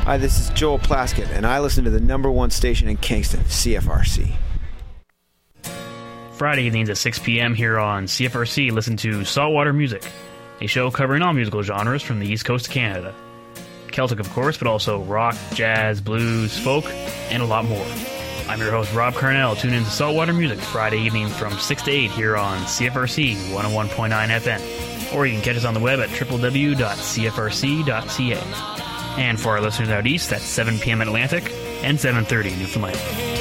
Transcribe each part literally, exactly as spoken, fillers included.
Hi, this is Joel Plaskett, and I listen to the number one station in Kingston, C F R C. Friday evenings at six p.m. here on C F R C, listen to Saltwater Music, a show covering all musical genres from the East Coast of Canada. Celtic, of course, but also rock, jazz, blues, folk, and a lot more. I'm your host, Rob Carnell. Tune in to Saltwater Music Friday evening from six to eight here on C F R C one oh one point nine F M. Or you can catch us on the web at w w w dot c f r c dot c a. And for our listeners out east, that's seven p.m. Atlantic and seven thirty in Newfoundland.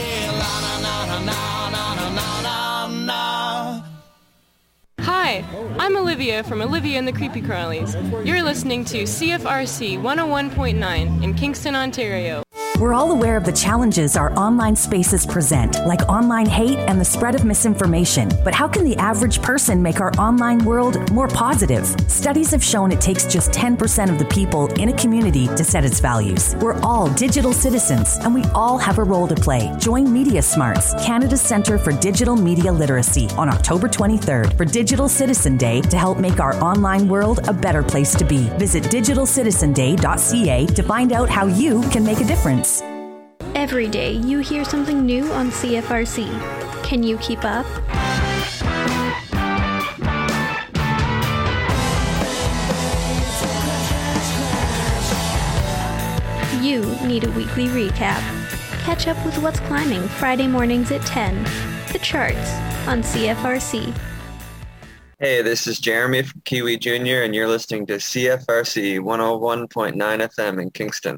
Hi, I'm Olivia from Olivia and the Creepy Crawlies. You're listening to C F R C one oh one point nine in Kingston, Ontario. We're all aware of the challenges our online spaces present, like online hate and the spread of misinformation. But how can the average person make our online world more positive? Studies have shown it takes just ten percent of the people in a community to set its values. We're all digital citizens, and we all have a role to play. Join Media Smarts, Canada's Centre for Digital Media Literacy, on October twenty-third for Digital Citizen Day to help make our online world a better place to be. Visit digital citizen day dot c a to find out how you can make a difference. Every day you hear something new on C F R C. Can you keep up? You need a weekly recap. Catch up with what's climbing Friday mornings at ten. The charts on C F R C. Hey, this is Jeremy from Kiwi Junior, and you're listening to C F R C one oh one point nine F M in Kingston.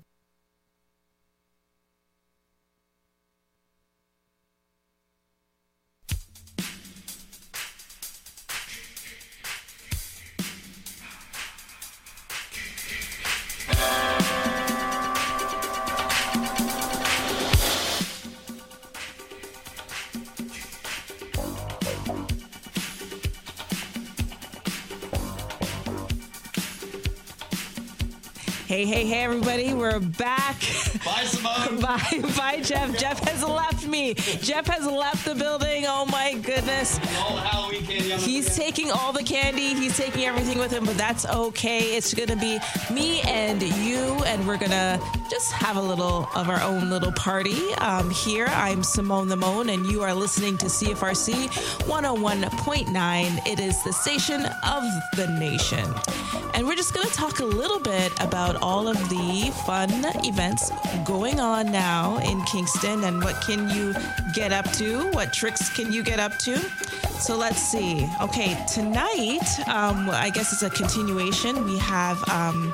Hey, hey, hey, everybody. We're back. Bye, Simone. Bye, bye, Jeff. Jeff has left me. Jeff has left the building. Oh, my goodness. All the Halloween candy on the He's floor. taking all the candy. He's taking everything with him, but that's okay. It's going to be me and you, and we're going to just have a little of our own little party um, here. I'm Simone the Moan, and you are listening to C F R C one oh one point nine. It is the station of the nation. And we're just going to talk a little bit about all of the fun events going on now in Kingston and what can you get up to? What tricks can you get up to? So let's see. Okay, tonight, um, I guess it's a continuation. We have um,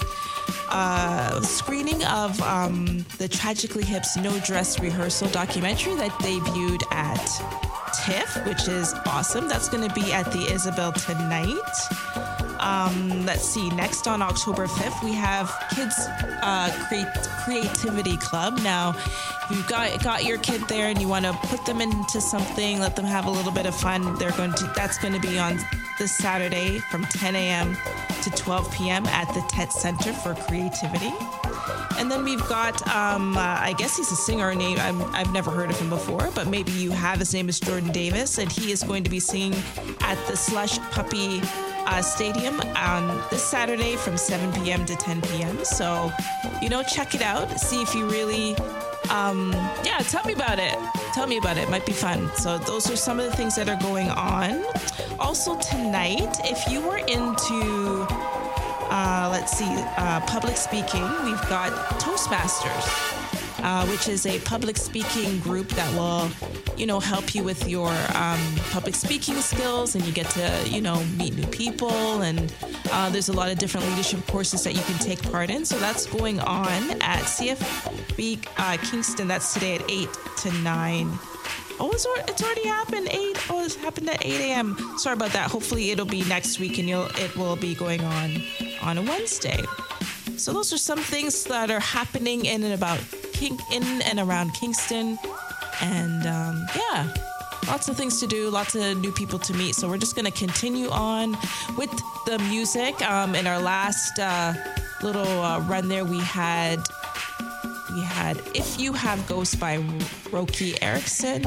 a screening of um, the Tragically Hip's No Dress Rehearsal documentary that debuted at TIFF, which is awesome. That's going to be at the Isabel tonight. Um, let's see, next on October fifth, we have Kids uh, Creat- Creativity Club. Now, if you've got, got your kid there and you want to put them into something, let them have a little bit of fun, they're going to. That's going to be on this Saturday from ten a.m. to twelve p.m. at the Tet Center for Creativity. And then we've got, um, uh, I guess he's a singer name. I'm, I've never heard of him before, but maybe you have. His name is Jordan Davis, and he is going to be singing at the Slush Puppy uh, Stadium on this Saturday from seven p.m. to ten p.m. So, you know, check it out. See if you really, um, yeah, tell me about it. Tell me about it. It might be fun. So those are some of the things that are going on. Also tonight, if you were into... Uh, let's see, uh, public speaking, we've got Toastmasters, uh, which is a public speaking group that will, you know, help you with your um, public speaking skills, and you get to, you know, meet new people, and uh, there's a lot of different leadership courses that you can take part in. So that's going on at C F B uh, Kingston. That's today at eight to nine. Oh, it's, it's already happened. Eight. Oh, it's happened at eight a.m. Sorry about that. Hopefully, it'll be next week, and you'll it will be going on on a Wednesday. So those are some things that are happening in and about King in and around Kingston, and um, yeah, lots of things to do, lots of new people to meet. So we're just going to continue on with the music. Um, in our last uh, little uh, run there, we had. We had If You Have Ghosts by Roky Erickson.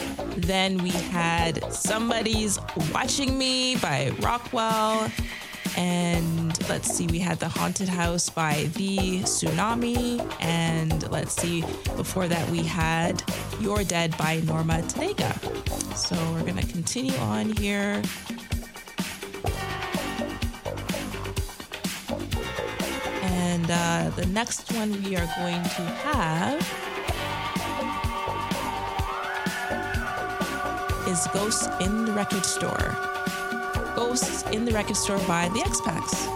Then we had Somebody's Watching Me by Rockwell. And let's see, we had The Haunted House by The Tsunami. And let's see, before that we had You're Dead by Norma Tanega. So we're going to continue on here. And uh, the next one we are going to have is Ghosts in the Record Store. Ghosts in the Record Store by the X-Pacs.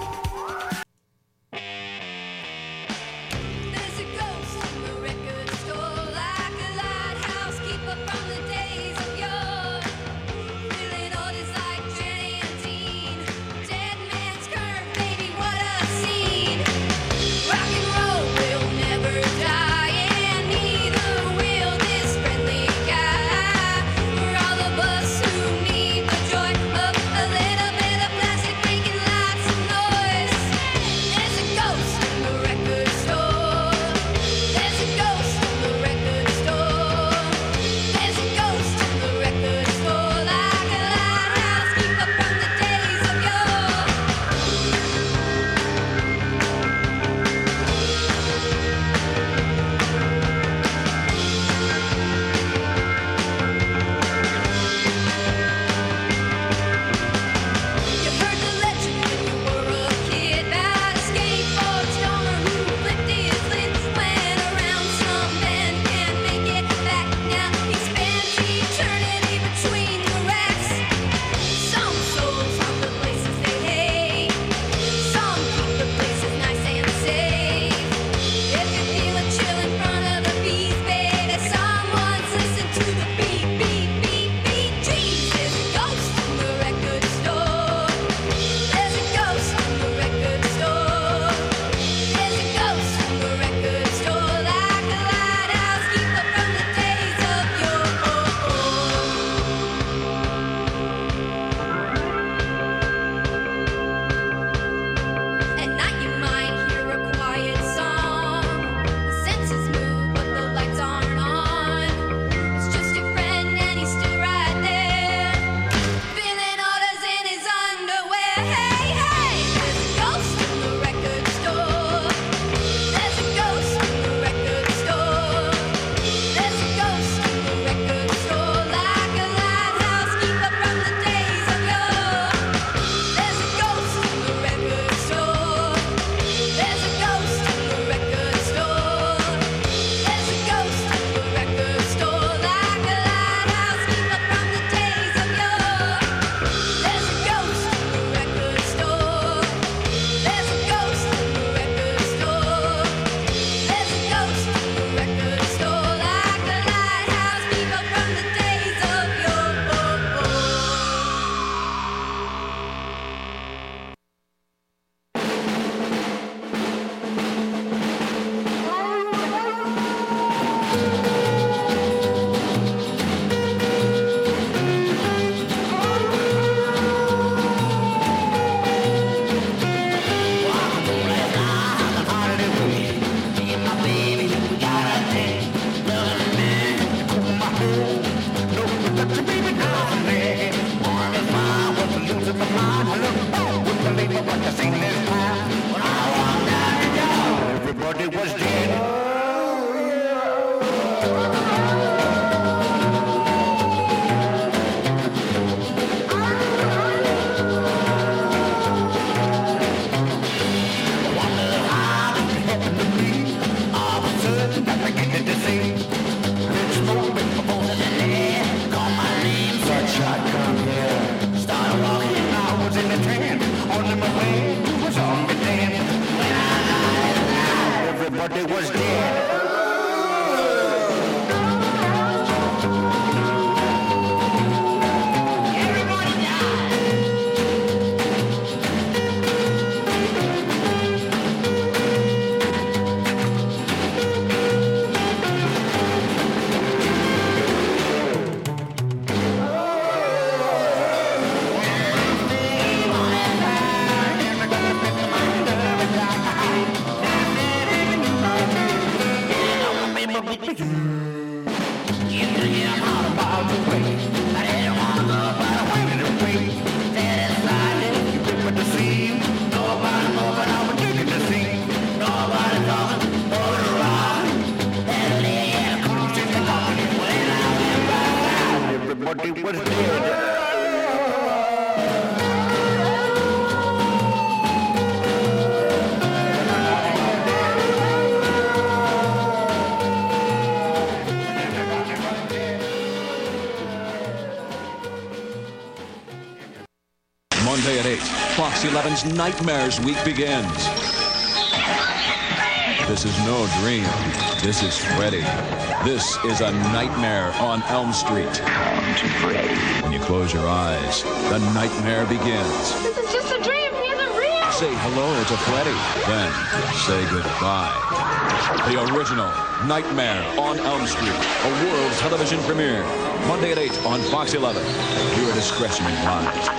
Everybody was dead. Everybody was dead. See Everybody was dead. Monday at eight, Fox eleven's Nightmares Week begins. This is no dream. This is Freddy. This is a nightmare on Elm Street. When you close your eyes, the nightmare begins. This is just a dream. He isn't real. Say hello to Freddy. Then say goodbye. The original Nightmare on Elm Street, a world television premiere. Monday at eight on Fox eleven. Viewer discretion advised.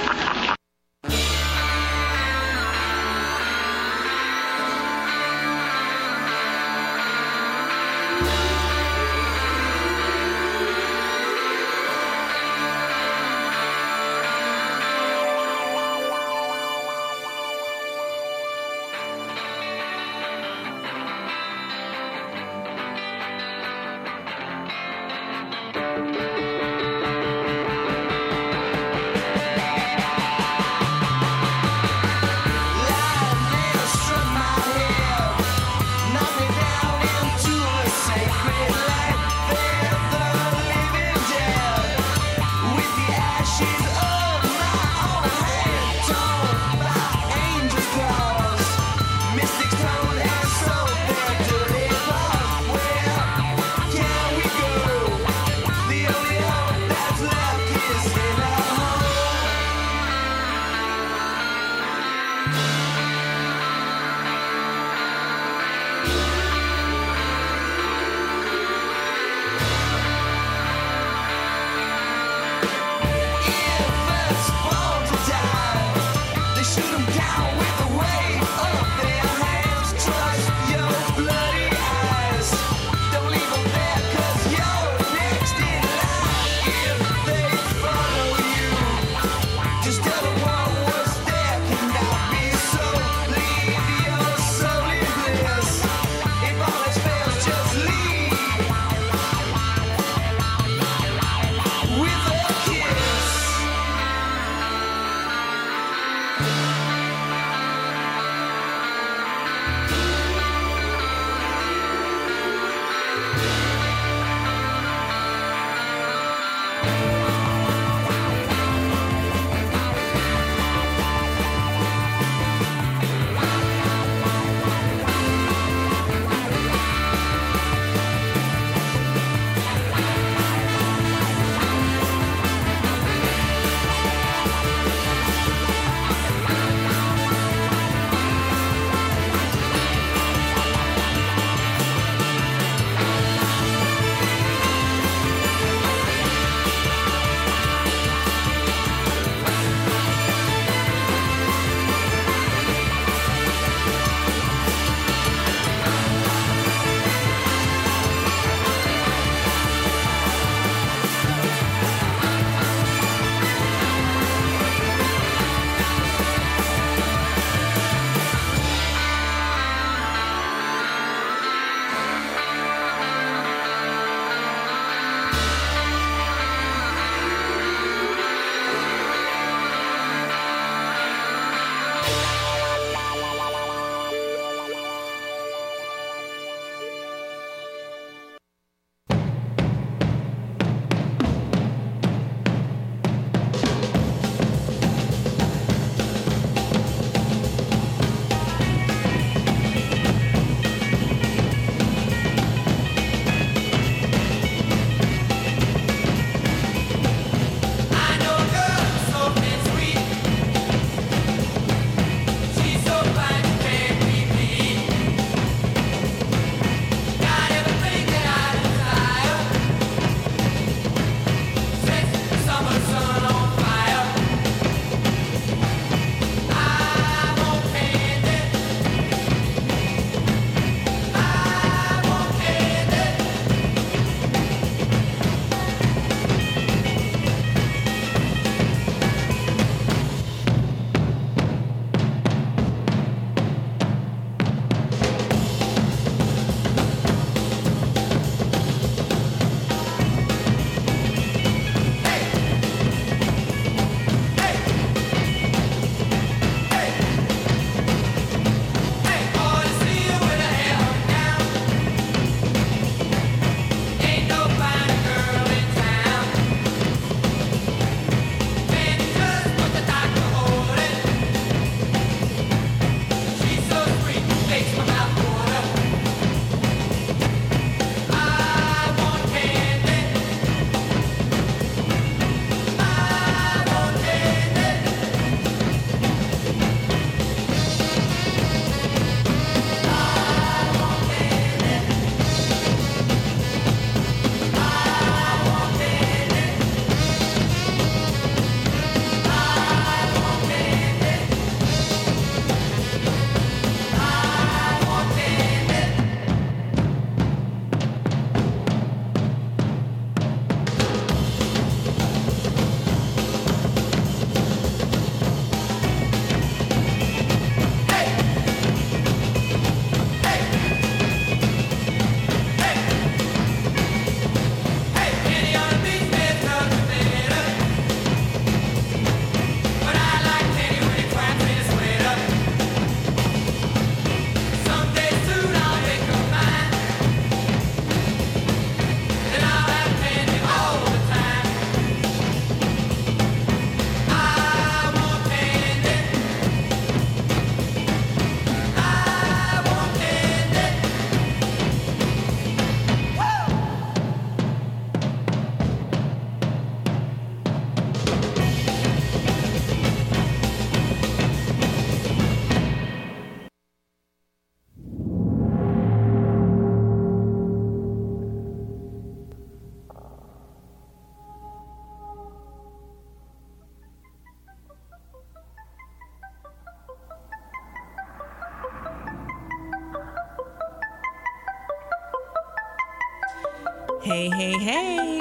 Hey, hey, hey.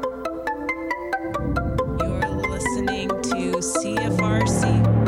You're listening to C F R C.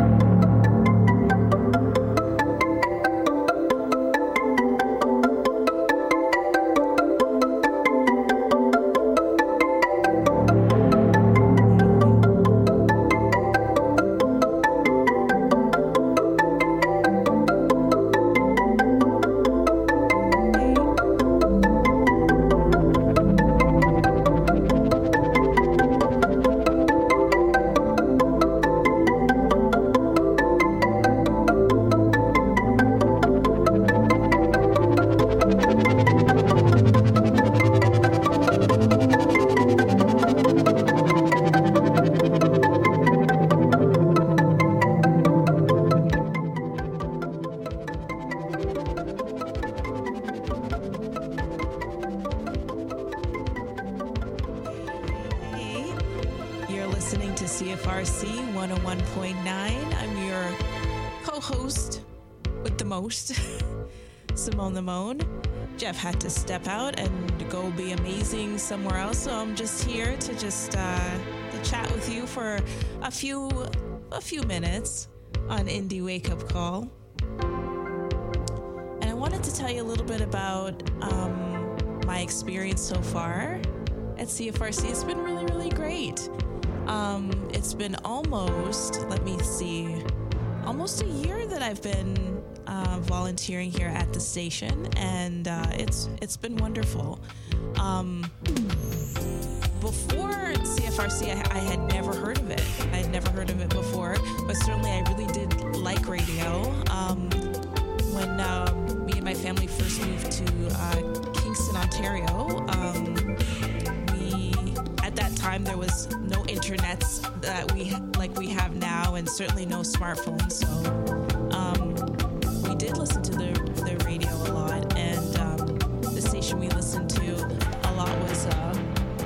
Listening to C F R C one oh one point nine. I'm your co-host with the most, Simone the Moan. Jeff had to step out and go be amazing somewhere else, so I'm just here to just uh, to chat with you for a few a few minutes on Indie Wake Up Call. And I wanted to tell you a little bit about um, my experience so far at C F R C. It's been really, really great. Um, it's been almost, let me see, almost a year that I've been uh, volunteering here at the station, and uh, it's it's been wonderful. Um, before C F R C, I, I had never heard of it. I had never heard of it before, but certainly I really did like radio. Um, when uh, me and my family first moved to uh, Kingston, Ontario, um, at that time there was no internets that we like we have now, and certainly no smartphones, so um, we did listen to the, the radio a lot, and um, the station we listened to a lot was uh,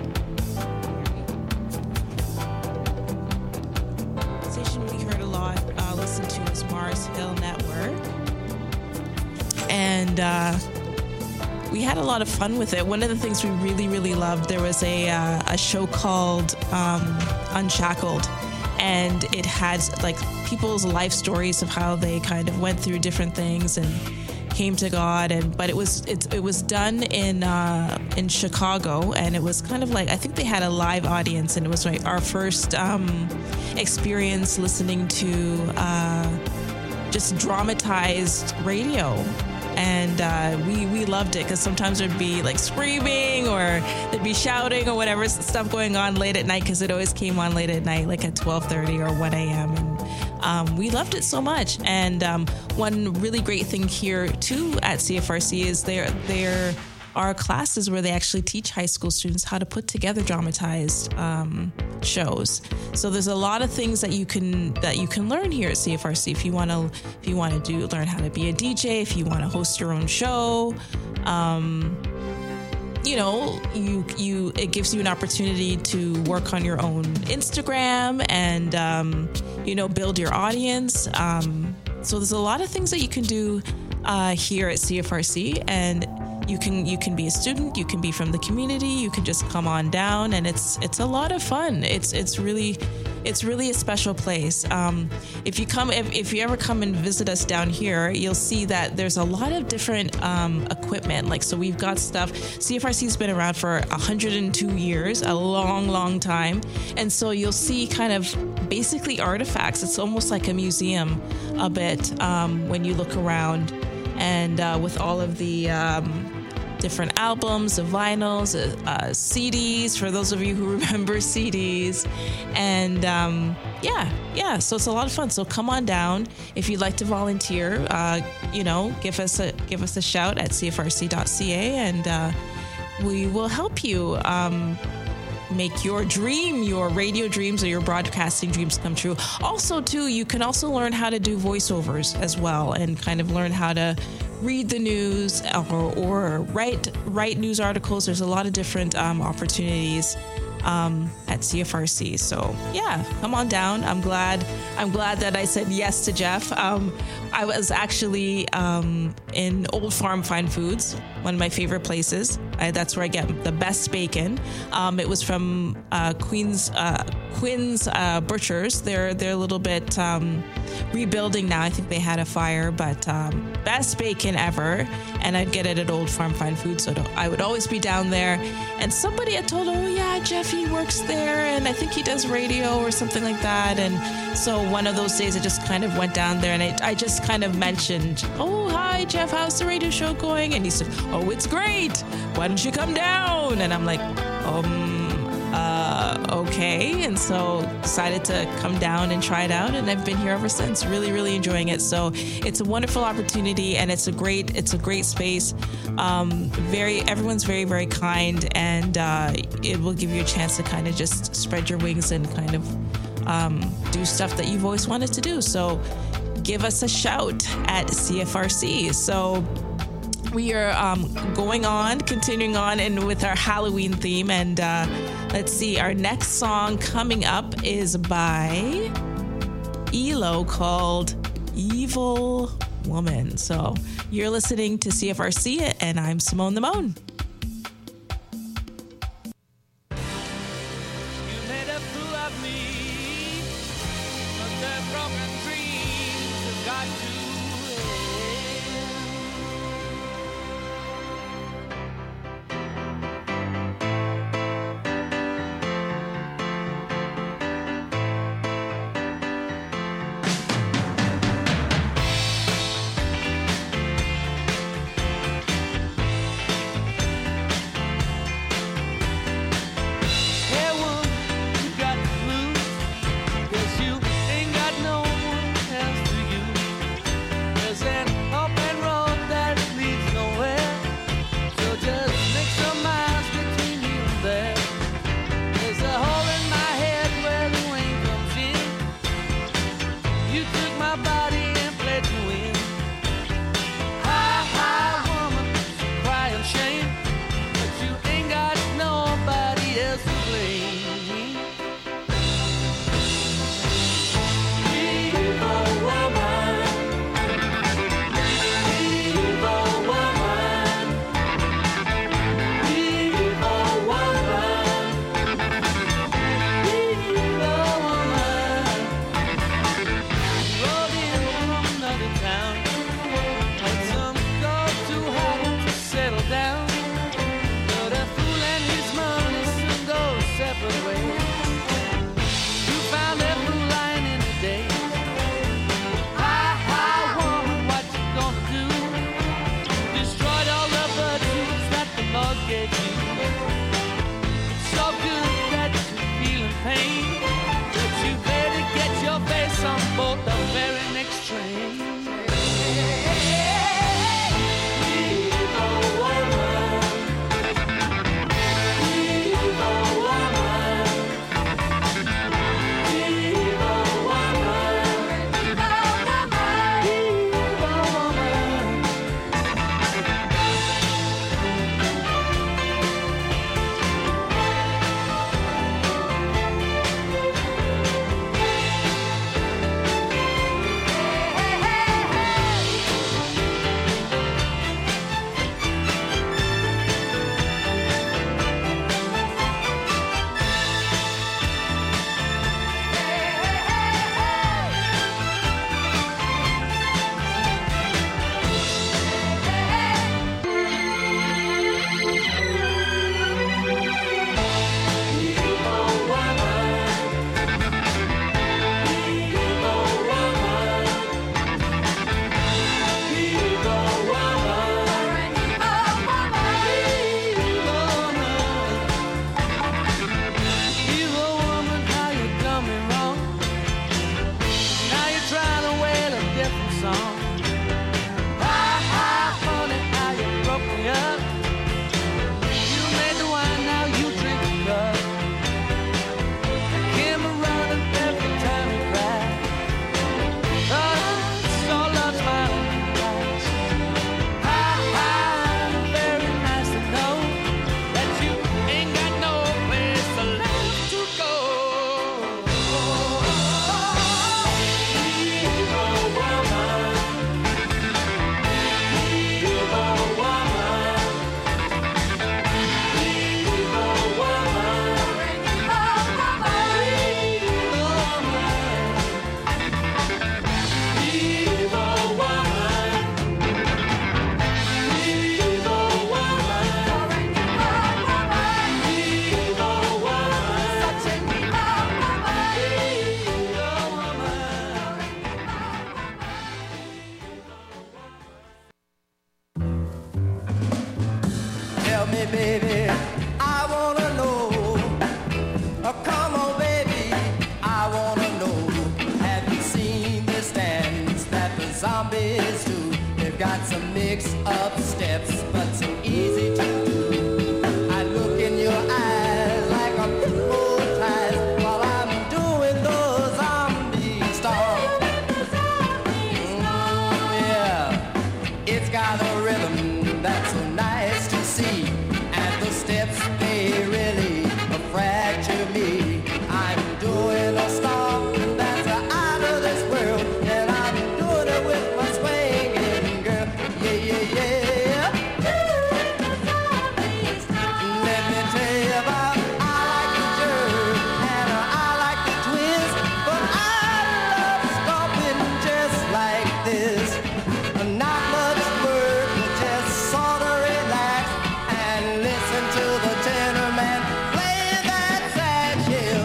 the station we heard a lot uh, listened to was Mars Hill Network, and uh we had a lot of fun with it. One of the things we really, really loved, there was a uh, a show called um, Unshackled, and it had like people's life stories of how they kind of went through different things and came to God. And but it was it, it was done in uh, in Chicago, and it was kind of like, I think they had a live audience, and it was like our first um, experience listening to uh, just dramatized radio. And uh, we, we loved it, because sometimes there'd be like screaming, or there'd be shouting or whatever stuff going on late at night, because it always came on late at night, like at twelve thirty or one a.m. And um, we loved it so much. And um, one really great thing here too at C F R C is there there are classes where they actually teach high school students how to put together dramatized um, shows. So there's a lot of things that you can that you can learn here at C F R C if you want to if you want to do learn how to be a D J, if you want to host your own show. Um, you know, you you it gives you an opportunity to work on your own Instagram and um, you know, build your audience. Um, so there's a lot of things that you can do uh, here at C F R C, and You can you can be a student, you can be from the community, you can just come on down, and it's it's a lot of fun. It's it's really it's really a special place. Um, if you come if, if you ever come and visit us down here, you'll see that there's a lot of different um, equipment. Like, so we've got stuff. C F R C's been around for one hundred two years, a long, long time, and so you'll see kind of basically artifacts. It's almost like a museum a bit um, when you look around, and uh, with all of the um, different albums, the vinyls, uh, C Ds, for those of you who remember C Ds. And um, yeah, yeah, so it's a lot of fun. So come on down. If you'd like to volunteer, uh, you know, give us a give us a shout at c f r c dot c a, and uh, we will help you um, make your dream, your radio dreams or your broadcasting dreams come true. Also, too, you can also learn how to do voiceovers as well, and kind of learn how to read the news or, or write write news articles. There's a lot of different um, opportunities um, at at C F R C. So yeah, come on down. I'm glad. I'm glad that I said yes to Jeff. Um, I was actually um, in Old Farm Fine Foods, one of my favorite places. I, that's where I get the best bacon. Um, it was from uh, Queen's uh, Quinn's uh, Butchers. They're they're a little bit um, rebuilding now. I think they had a fire, but um, best bacon ever. And I'd get it at Old Farm Fine Foods, so I would always be down there. And somebody had told, oh yeah, Jeffy works there, and I think he does radio or something like that. And so one of those days, I just kind of went down there, and I, I just kind of mentioned, oh hi Jeff, how's the radio show going? And he said, oh, it's great. Why don't you come down? And I'm like, um. Uh, okay. And so decided to come down and try it out. And I've been here ever since, really, really enjoying it. So it's a wonderful opportunity, and it's a great, it's a great space. Um, very, everyone's very, very kind, and uh, it will give you a chance to kind of just spread your wings and kind of um, do stuff that you've always wanted to do. So give us a shout at C F R C. So we are um, going on, continuing on and with our Halloween theme. And uh, let's see, our next song coming up is by E L O called Evil Woman. So you're listening to C F R C, and I'm Simone the Moan. To go. me, baby, I wanna know. Oh, come on, baby, I wanna know. Have you seen this dance that the zombies do? They've got some mix-up steps, but so easy to do. I look in your eyes like I'm hypnotized while I'm doing the zombie stomp. Mm, yeah, it's got a rhythm that's so nice to see, and the steps they really fracture me. I'm doing a stomp that's out of this world, and I'm doing it with my swinging girl. Yeah, yeah, yeah. Let me tell you about I like the jerk and I like the twist, but I love stomping just like this. Not much work, just sort of relax and listen to the tenor man play that sad chill.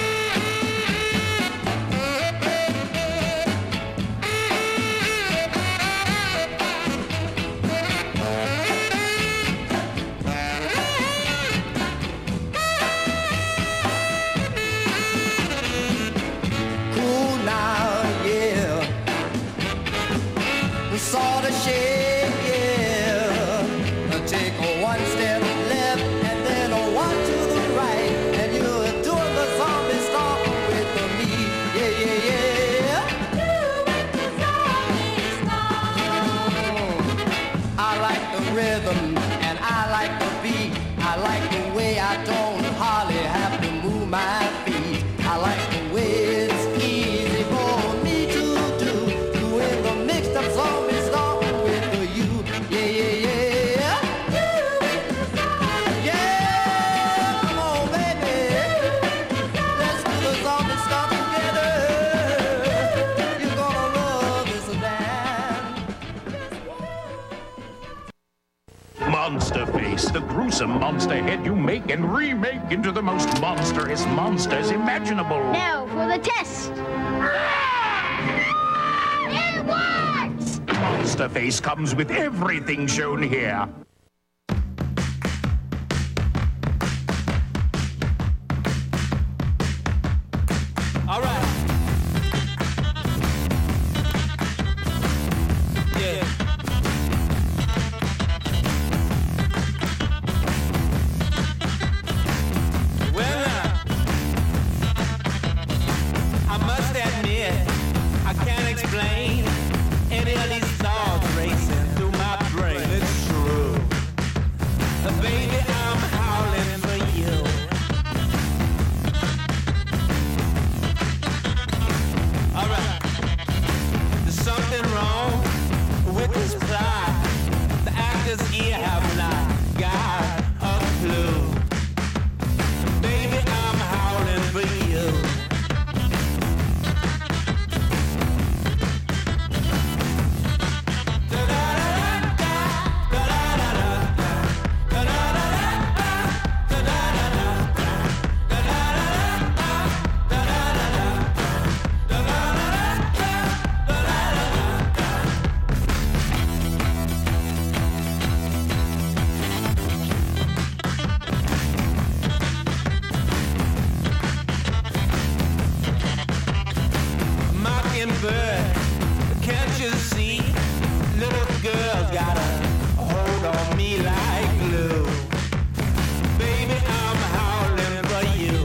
Cool now, yeah. Sort of shake, yeah. Take a one step left and then a one to the right, and you're doing the zombie stomp with me. Yeah, yeah, yeah. I like the rhythm and I like the beat. I like the way I don't hardly have to move my feet. I like the way it's easy for me to do, doing the mixed up zombie stomp with you. Yeah, yeah, yeah. Yeah, come on, baby. Let's do the zombie stomp together. You're gonna love this dance. Monster Face, the gruesome monster head you make and remake into the most monstrous monsters imaginable. Now for the test. It works! Monster Face comes with everything shown here. All right. Yeah. Well, now, I must admit, I can't explain any of these thoughts racing through my brain. It's true. Uh, baby, I'm howling for you. All right. There's something wrong with this plot. The actors here have not got a clue. Baby, I'm howling for you. Mockingbird, can't you see? Little girl's got a hold on me like glue. Baby, I'm howling for you.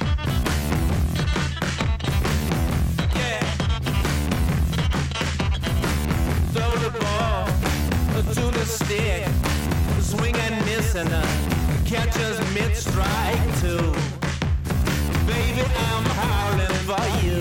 Yeah. Throw the ball to the stick, swing and miss and uh, catch us mid-strike too. Baby, I'm howling for you.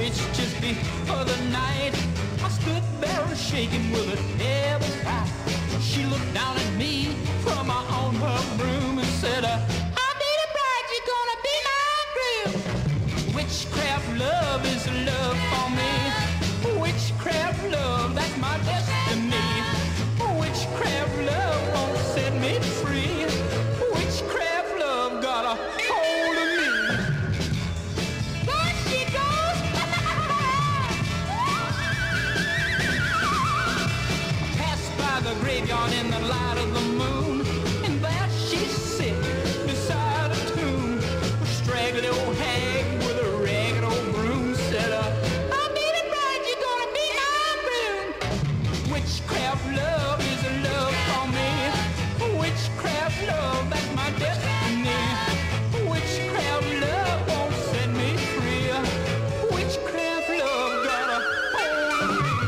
which just before the night I stood there shaking with a devil's fight. She looked down at me from her on her broom and said, uh, I'll be the bride, you're gonna be my groom. Witchcraft love is love for me. Witchcraft love, that's my destiny. Witchcraft love won't set me free. Witchcraft love got a hold of me. There she goes. Passed by the graveyard in the light of the moon, and there she sits beside a tomb. A straggly old hag with a ragged old broom said, uh, I'll be the bride, you're gonna be my groom. Witchcraft love is a love for me. Witchcraft love, that's my destiny. Witchcraft love won't set me free. Witchcraft love got a hold of me.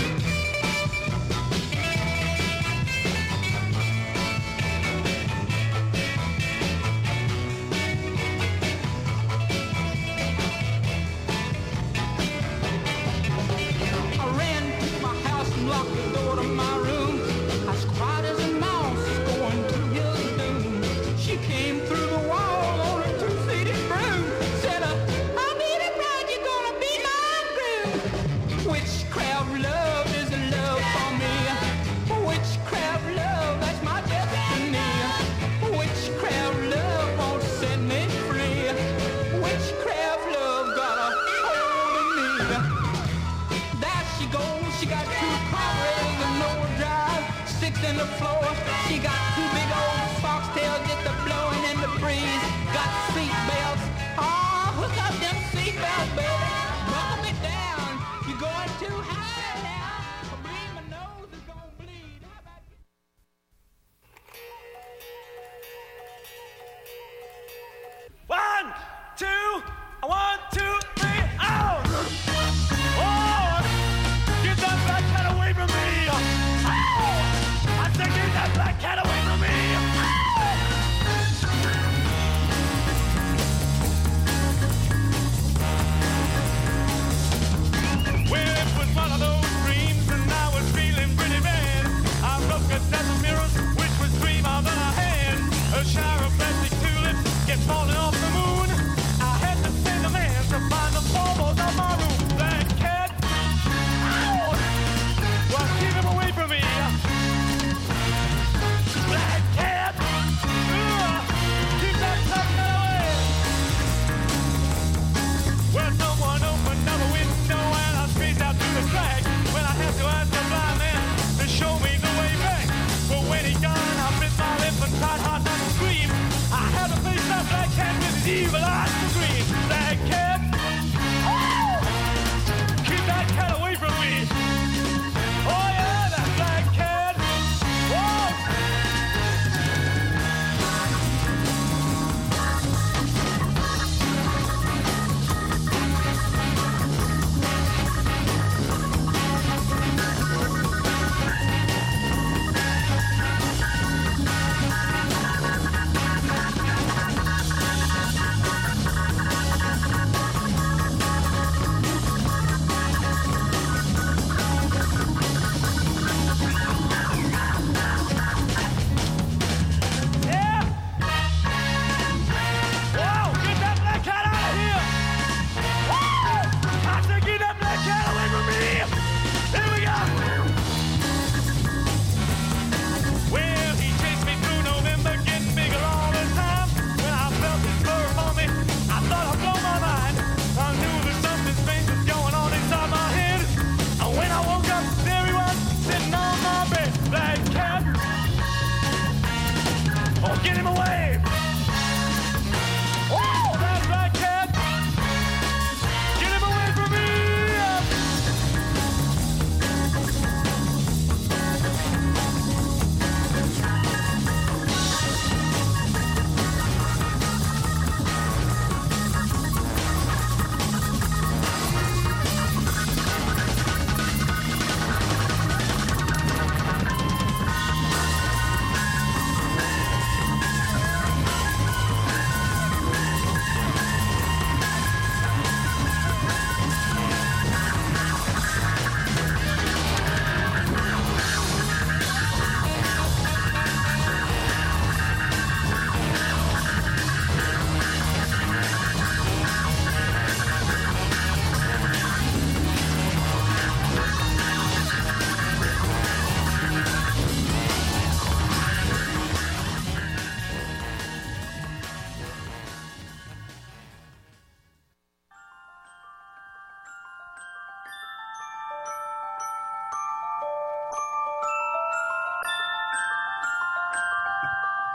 I ran to my house and locked the door to my room. I was quiet as a mouse going to his doom. She came through the wall on a two-seated broom. Said, uh, I'll be the bride, you're gonna be my groom. Witchcraft love is a love for me. Witchcraft love, that's my destiny. Witchcraft love won't set me free. Witchcraft love got a hold of me. There she goes, she got two car rails and no drive, six in the floor. She got two big old foxtails just a blowing in the breeze. Got seat belts, oh, hook up them seat belts, baby. Buckle me down, you're going too high now. I believe my nose is gonna bleed. How about you? One, two, one, two, three, oh! Oh! Get that black cat away from me! Oh! I said get that black cat away from me! Well, it was one of those dreams and I was feeling pretty bad. I broke a dozen mirrors, which was three more than I had. A shower of plastic tulips kept falling off the moon. I had to send a man to find the baubles of my room. Black cat, ow! Well, keep him away from me. Black cat, ugh, keep that black cat away. Well, someone opened up a window and I squeezed out through the crack. When I had to ask the blind man to show me the way back. But when he gone, I bit my lip and tried hard not to scream. I had to face that black cat with his evil eyes to green. Black cat, oh! Keep that cat away from me. Oh yeah, that black cat, whoa!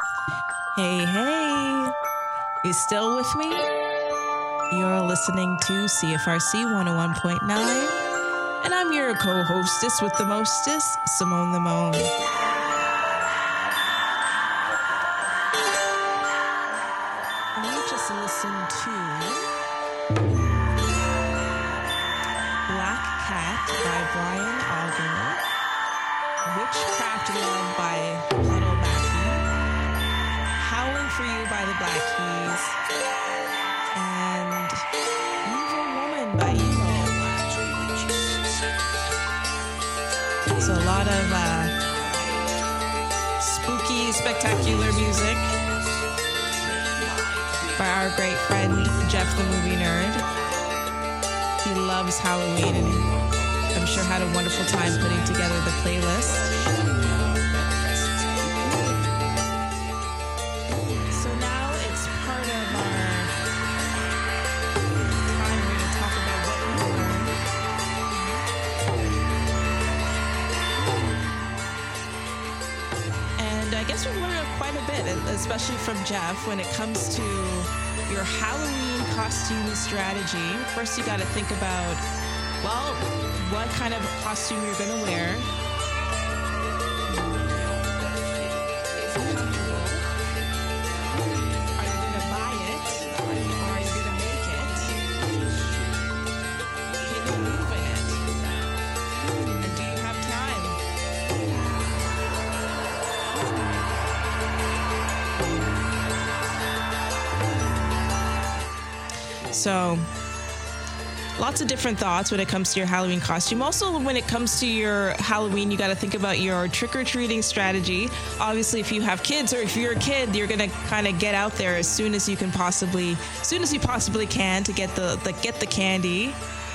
Hey, hey. You still with me? You're listening to C F R C one oh one point nine, and I'm your co-hostess with the mostest, Simone the Moan. And you just listened to Black Cat by Brian Auger, Witchcraft Love by Little Mackie, Howling for You by the Black Keys, and Evil Woman by Emo. It's a lot of uh, spooky, spectacular music by our great friend Jeff the Movie Nerd. He loves Halloween and I'm sure had a wonderful time putting together the playlist. So now it's part of our time we're going to talk about what we learned. And I guess we've learned quite a bit, especially from Jeff, when it comes to your Halloween costume strategy. First, you got to think about, well, what kind of costume you're going to wear. Is it comfortable? Are you going to buy it? Or are you going to make it? Can you move in it? And do you have time? So, lots of different thoughts when it comes to your Halloween costume. Also, when it comes to your Halloween, you got to think about your trick-or-treating strategy. Obviously, if you have kids or if you're a kid, you're going to kind of get out there as soon as you can possibly, as soon as you possibly can to get the, the get the candy.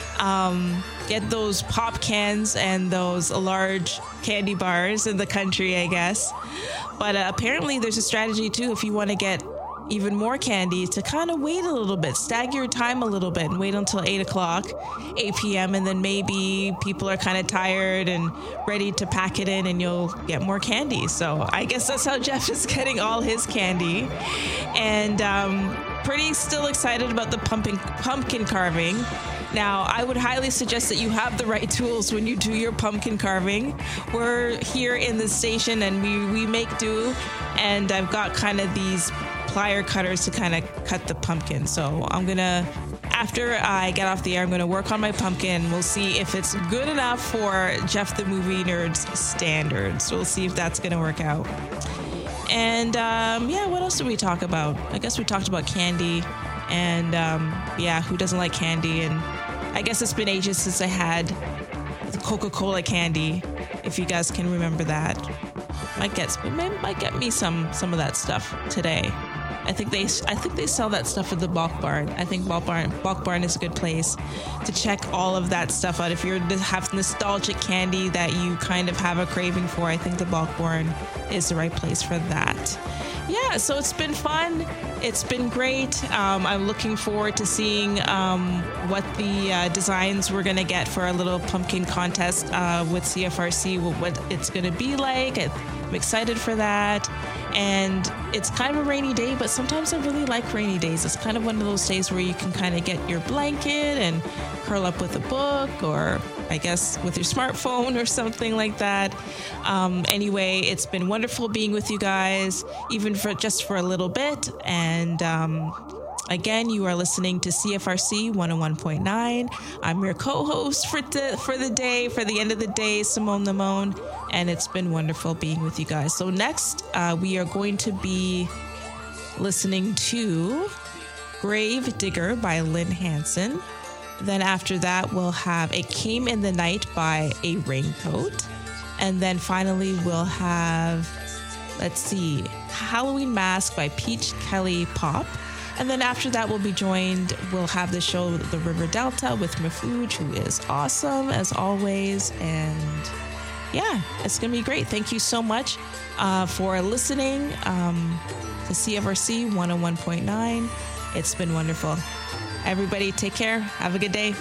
Um, get those pop cans and those large candy bars in the country, I guess. But uh, apparently there's a strategy too if you want to get even more candy, to kind of wait a little bit, stagger your time a little bit and wait until eight o'clock, eight p.m. and then maybe people are kind of tired and ready to pack it in and you'll get more candy. So I guess that's how Jeff is getting all his candy. And um, pretty still excited about the pumpkin, pumpkin carving. Now, I would highly suggest that you have the right tools when you do your pumpkin carving. We're here in the station and we, we make do, and I've got kind of these plier cutters to kind of cut the pumpkin. So I'm gonna, after I get off the air, I'm gonna work on my pumpkin. We'll see if it's good enough for Jeff the Movie Nerd's standards. We'll see if that's gonna work out. And um, yeah, what else did we talk about? I guess we talked about candy, and um, yeah, who doesn't like candy? And I guess it's been ages since I had the Coca-Cola candy, if you guys can remember that. Might get might get me some some of that stuff today. I think they I think they sell that stuff at the Bulk Barn. I think Bulk Barn Bulk Barn is a good place to check all of that stuff out. If you have nostalgic candy that you kind of have a craving for, I think the Bulk Barn is the right place for that. Yeah, so it's been fun. It's been great. Um, I'm looking forward to seeing um, what the uh, designs we're going to get for our little pumpkin contest uh, with C F R C, what it's going to be like. I'm excited for that. And it's kind of a rainy day, but sometimes I really like rainy days. It's kind of one of those days where you can kind of get your blanket and curl up with a book, or I guess with your smartphone or something like that. Um, anyway, it's been wonderful being with you guys, even for just for a little bit. And um, again, you are listening to C F R C one oh one point nine. I'm your co-host for the, for the day, for the end of the day, Simone the Moan. And it's been wonderful being with you guys. So next, uh, we are going to be listening to Grave Digger by Lynn Hanson. Then after that, we'll have It Came in the Night by A Raincoat. And then finally, we'll have, let's see, Halloween Mask by Peach Kelly Pop. And then after that, we'll be joined, we'll have the show The River Delta with Mafuj, who is awesome as always. And yeah, it's going to be great. Thank you so much uh, for listening um, to C F R C one oh one point nine. It's been wonderful. Everybody, take care. Have a good day.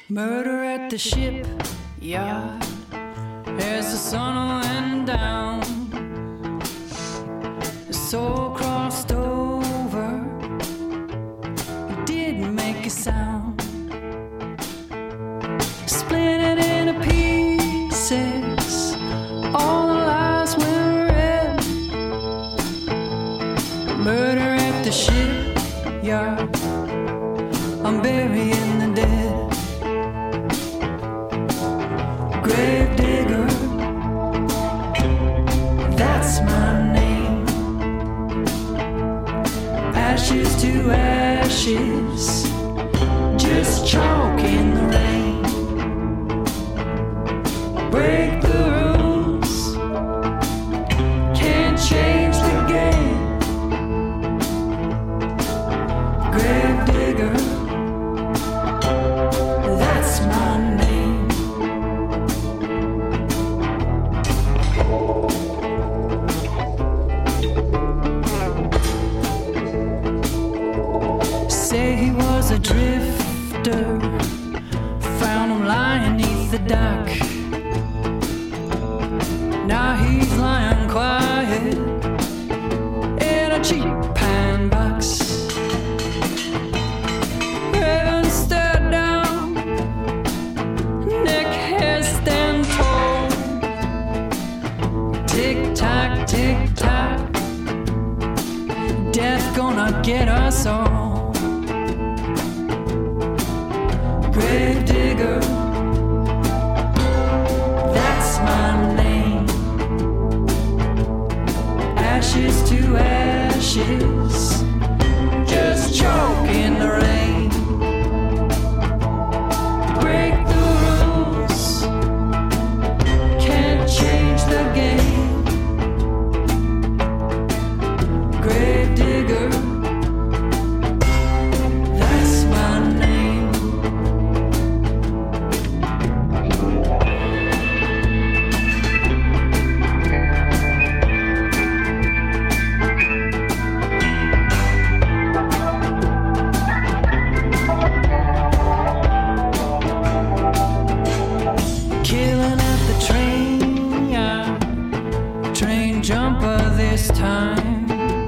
Murder at the shipyard as the sun went down. The soul crossed over, it didn't make a sound. Split it into pieces, all the lies went red. Murder at the shipyard, I'm burying the dead. Grave digger, that's my name. Ashes to ashes, just chalk in the rain. Break the rules, can't change the game. Grave digger, that's my name. Say he was a drifter, found him lying neath the dock. Now he's lying quiet in a cheap pine box. Raven stared down, neck hair stand tall. Tick tock, tick tock, death gonna get us all. Grave digger, that's my name. Ashes to ashes, just choke in the rain. Break the rules, can't change the game. Grave digger, that's my name. Killing at the train yard, train jumper this time.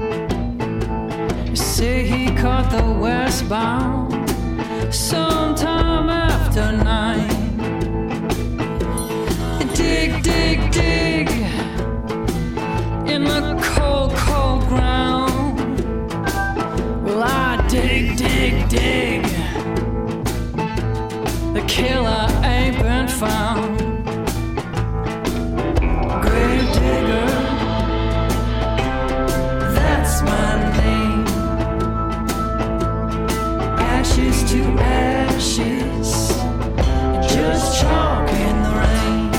Say he caught the westbound sometime after nine. Dig, dig, dig in the cold, cold ground. Well, I dig, dig, dig. The killer ain't been found. Grave digger, that's my name. Ashes to ashes, just chalk in the rain.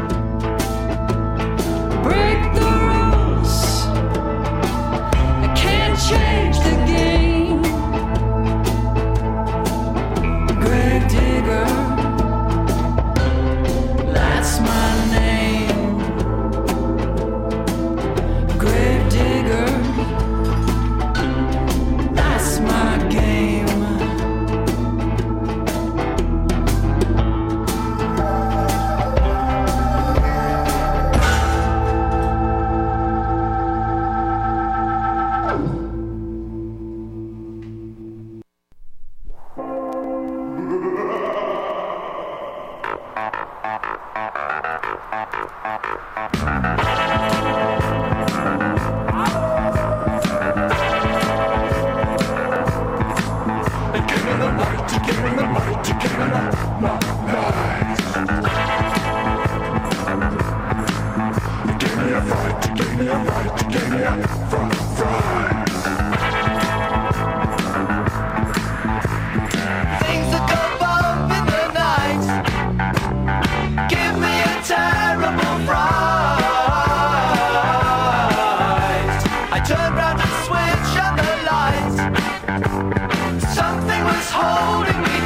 Break the rules, I can't change the game. Grave digger, that's my name. Grave digger, that's my game. Things that go bump in the night give me a terrible fright. I turned round to switch on the lights. Something was holding me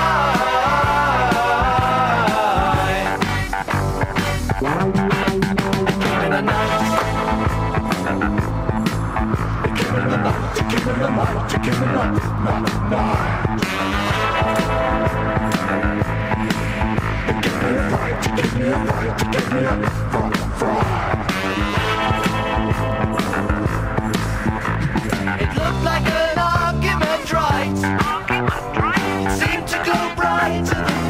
tight. Came in the night. It came in the night. It came in the night. It came in the night. Night. It looked like an argument, right? It seemed to glow brighter than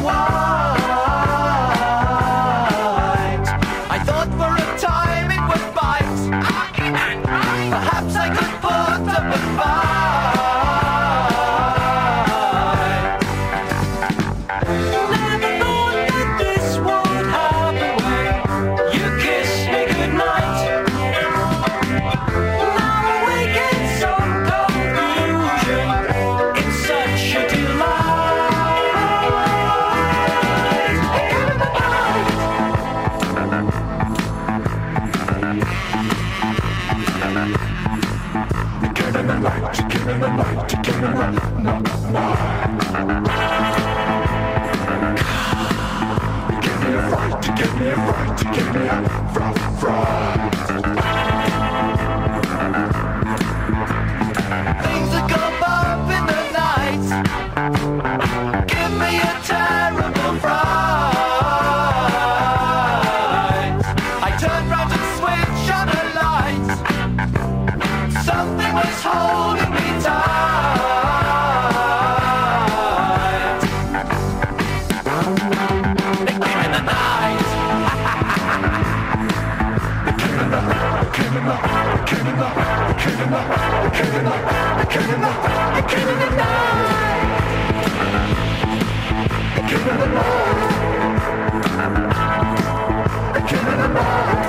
white. I thought for a time it would bite. Perhaps I could put up a fight. Never thought that this would happen when you kissed me goodnight. Now awake in some confusion, it's such a delight. Give me the bite. Give me the light, give me the light, give me the light. Give me a fright, give me a fright, give me a fright, fright. Things that go up in the night. Give me a terrible fright. I turned round and switched on the lights. Something was holding me tight. They came in the night. They came in the night. They came in the night. They came in the night. They came in the night. They came in the night. They came in the night. They came in the night. They came in the night. They came in the night.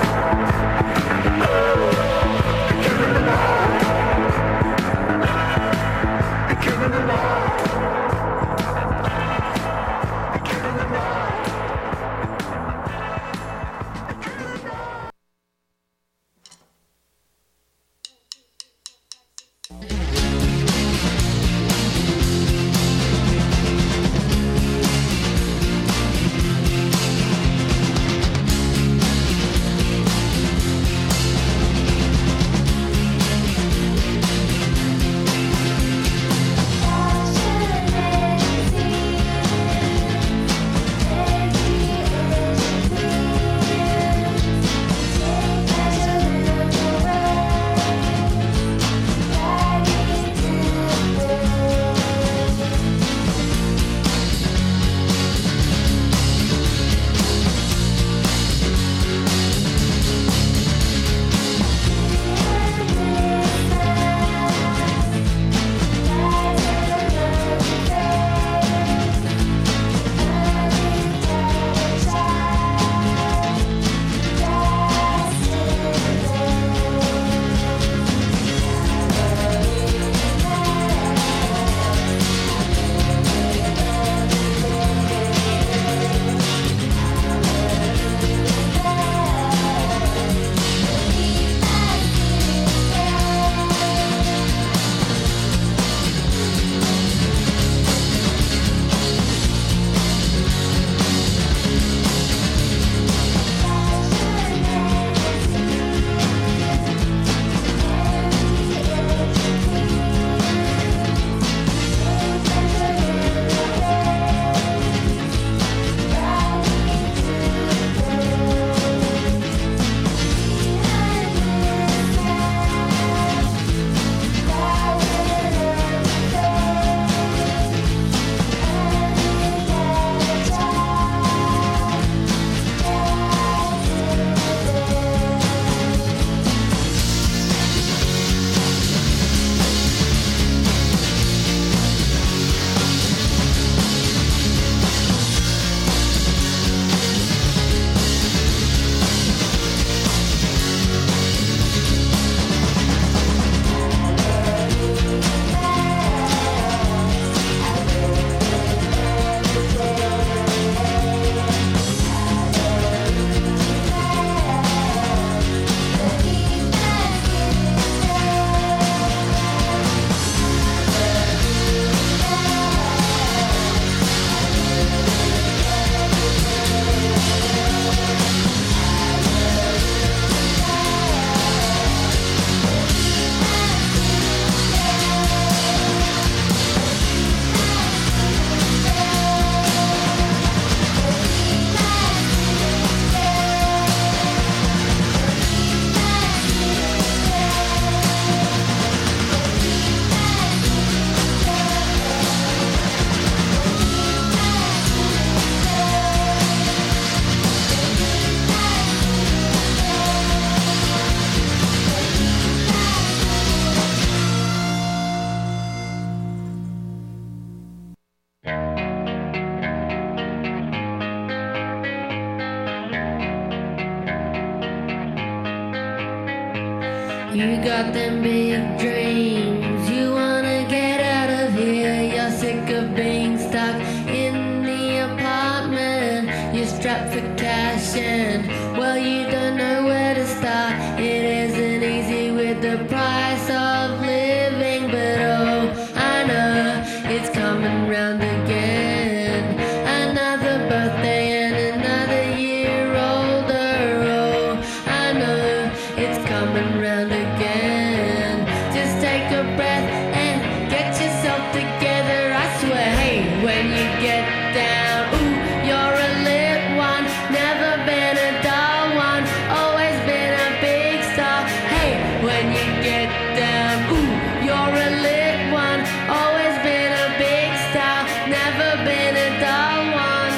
You got them big dreams, you wanna get out of here. You're sick of being stuck in the apartment. You're strapped for cash and, well, you don't know where to start. It isn't easy with the price of living, but oh, I know it's coming round again. Another birthday and another year older. Oh, I know it's coming round again. Just take a breath and get yourself together, I swear. Hey, when you get down, ooh, you're a lit one. Never been a dull one, always been a big star. Hey, when you get down, ooh, you're a lit one. Always been a big star, never been a dull one.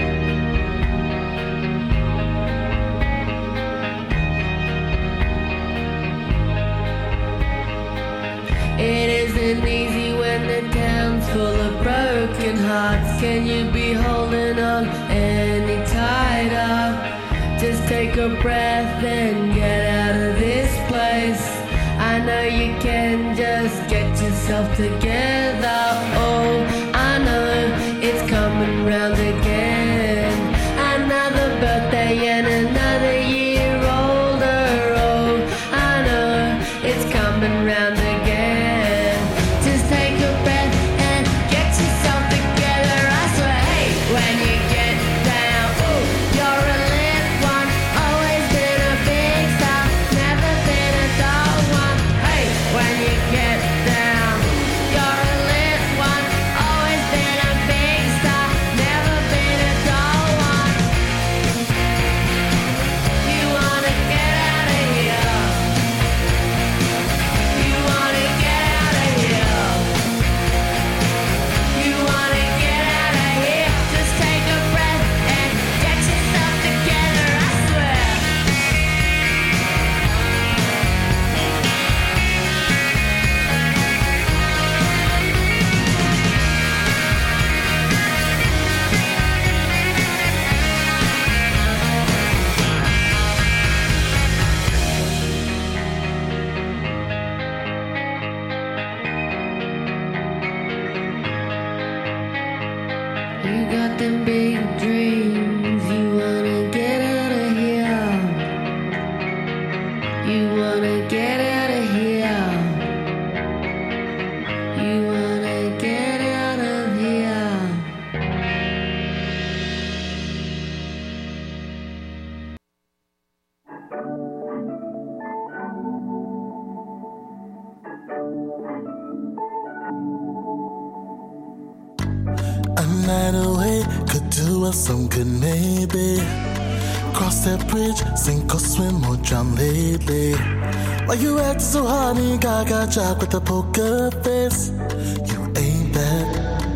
It isn't easy when the town's full of broken hearts. Can you be holding on any tighter? Just take a breath and get out of this place. I know you can, just get yourself together. Oh, I know it's coming round again. Another birthday and another year older. Oh, I know it's coming round again. Just take a breath and get yourself together, I swear. Hey, when you get down, ooh, you're a lit one. Always been a big star, never been a dull one. Hey, when you get down, you're a lit one. Always been a big star, never been a dull one. You wanna get out of here. You wanna get out of here. You wanna get out of here. Just take a breath and get yourself together, I swear. You got them big dreams, you wanna get out of here. You wanna get out of here. You wanna get out of here. A night away could do us some good, maybe. Cross that bridge, sink or swim or drown lately. Why you acting so hard and you got got job with a poker face? You ain't that.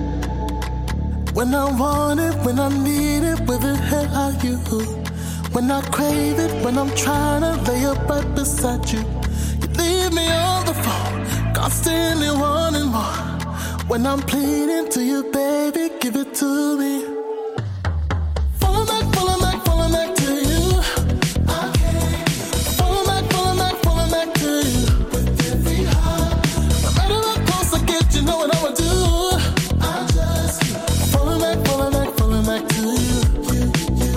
When I want it, when I need it, where the hell are you? When I crave it, when I'm trying to lay up right beside you, you leave me on the phone, constantly wanting more. When I'm pleading to you, baby, give it to me. Falling back, falling back, falling back to you. I can't. Falling back, falling back, falling back to you. With every heart, no matter how close I get, you know what I would do. I just falling back, falling back, falling back to you. You, you,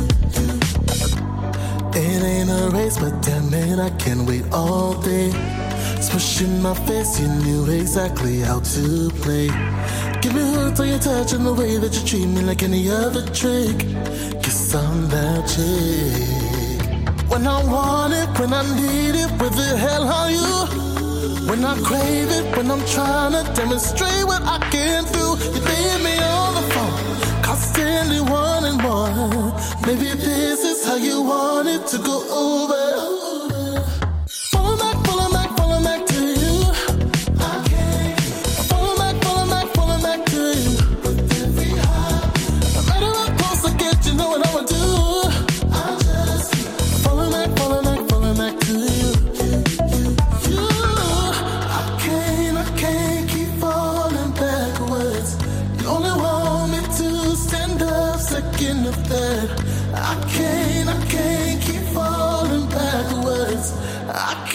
you. It ain't a race, but damn it, I can't wait all day. Swish in my face, you knew exactly how to play. Give me hooks on your touch and the way that you treat me like any other trick. Guess I'm that chick. When I want it, when I need it, where the hell are you? When I crave it, when I'm trying to demonstrate what I can do, you leave me on the phone, constantly wanting more. Maybe this is how you want it to go over. Falling back, falling back, falling back to you. I can't. Falling back, falling back, falling back to you. With every heart, no matter how close I get, you know what I would do. I just falling back, falling back, falling back to you. You, you. I can't, I can't keep falling backwards. You only want me to stand up, second of that. I can't, I can't keep falling backwards. I can't.